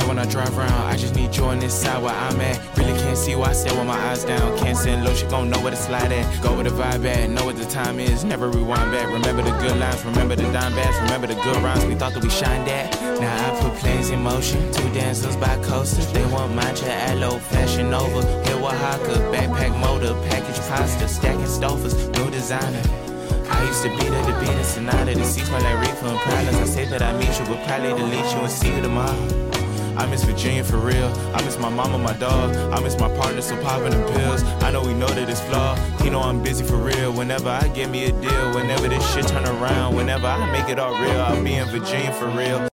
care when I drive around. I just need joy on this side where I'm at. Really can't see why I stay with my eyes down. Can't send low, she gon' know where to slide at. Go where the vibe at, know what the time is. Never rewind back. Remember the good lines, remember the dime bags, remember the good rhymes we thought that we shined at. Now I put planes in motion. 2 dancers by coasters. They want matcha, aloe, fashion over. Here Oaxaca, backpack motor, package pasta, stacking stofers, new designer. I used to beat her to beat a sonata. The seats smell like reefer and problems. I say that I meet you, but probably delete you and see you tomorrow. I miss Virginia for real. I miss my mama, my dog. I miss my partner, so popping them pills. I know we know that it's flawed. He know I'm busy for real. Whenever I get me a deal, whenever this shit turn around, whenever I make it all real, I'll be in Virginia for real.